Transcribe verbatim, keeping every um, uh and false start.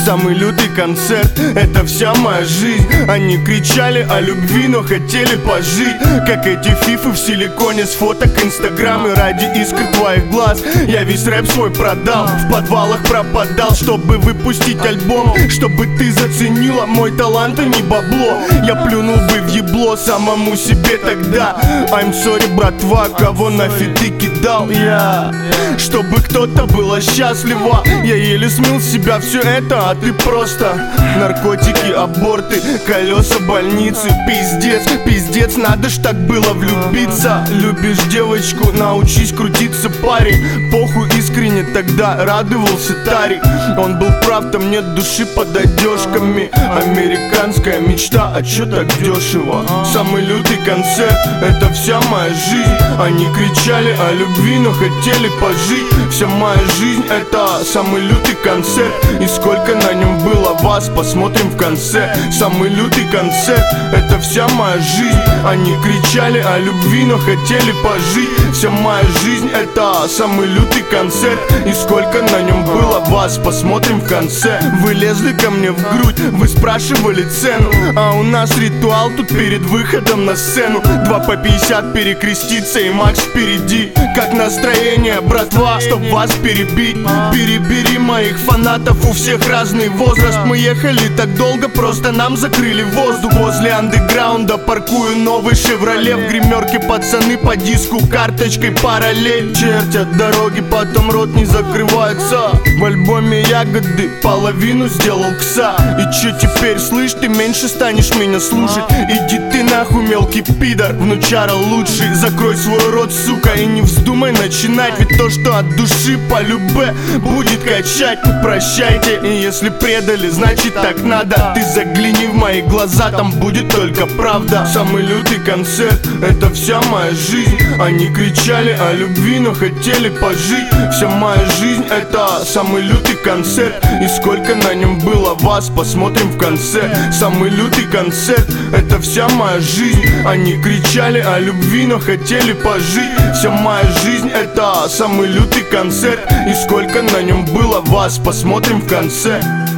самый лютый концерт, это вся моя жизнь. Они кричали о любви, но хотели пожить, как эти фифы в силиконе с фоток инстаграм. И ради искр твоих глаз я весь рэп свой продал, в подвалах пропадал, чтобы выпустить альбом, чтобы ты заценила мой талант, а не бабло. Я плюнул бы в ебло самому себе тогда. I'm sorry, братва, кого на фиты кидал я, чтобы кто-то было счастливо. Я еле смыл с себя все это, а ты просто наркотики, аборты, колеса больницы. Пиздец, пиздец, надо ж так было влюбиться. Любишь девочку, научись крутиться, парень. Похуй, искренне тогда радовался Тарик. Он был прав, там нет души под одежками. Американская мечта, а чё так дешево? Самый лютый концерт, это вся моя жизнь. Они кричали о любви, но хотели пожить. Вся моя жизнь, это самый лютый концерт. И сколько на нем было вас, посмотрим в конце. Самый лютый концерт, это вся моя жизнь. Они кричали о любви, но хотели пожить. Вся моя жизнь, это самый лютый концерт. И сколько на нем было вас, посмотрим в конце. Вы лезли ко мне в грудь, вы спрашивали цену, а у нас ритуал тут перед выходом на сцену. Два по пятьдесят перекреститься и Макс впереди. Как настроение, братва, чтоб вас перебить? Перебери моих фанатов, у всех разный возраст. Мы ехали так долго, просто нам закрыли воздух. Возле андеграунда паркую новый Шевроле. В гримерке пацаны по диску карточкой параллель чертят дороги, потом рот не закрывается. В альбоме ягоды половину сделал Кса. И чё теперь, слышь, ты меньше станешь меня слушать? Иди ты нахуй, мелкий пидор, внучара лучший. Закрой свой рот, сука, и не вздумай начинать. Ведь то, что от души по любе будет качать. Прощайте, и если предали, значит так надо. Ты загляни в мои глаза, там будет только правда. Самый лютый концерт, это вся моя жизнь. Они кричали о любви, но хотели пожить. Вся моя жизнь, это самый лютый концерт. И сколько на нем было вас, посмотрим в конце. Самый лютый концерт, это вся моя жизнь. Они кричали о любви, но хотели пожить. Вся моя жизнь, это самый лютый концерт. И сколько на нем было вас, посмотрим в конце.